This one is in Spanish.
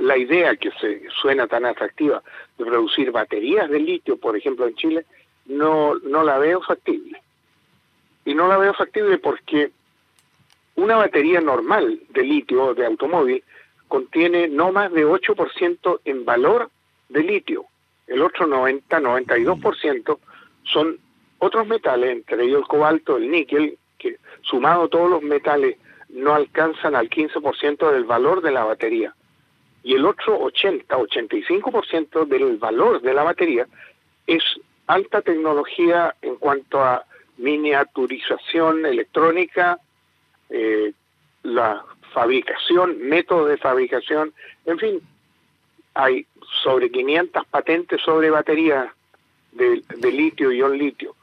la idea que se suena tan atractiva de producir baterías de litio, por ejemplo, en Chile, no la veo factible. Y no la veo factible porque una batería normal de litio de automóvil contiene no más de 8% en valor de litio. El otro 92% son otros metales, entre ellos el cobalto, el níquel, que sumado todos los metales no alcanzan al 15% del valor de la batería. Y el otro 85% del valor de la batería es alta tecnología en cuanto a miniaturización electrónica, la fabricación, métodos de fabricación, en fin, hay sobre 500 patentes sobre baterías de litio, ion litio.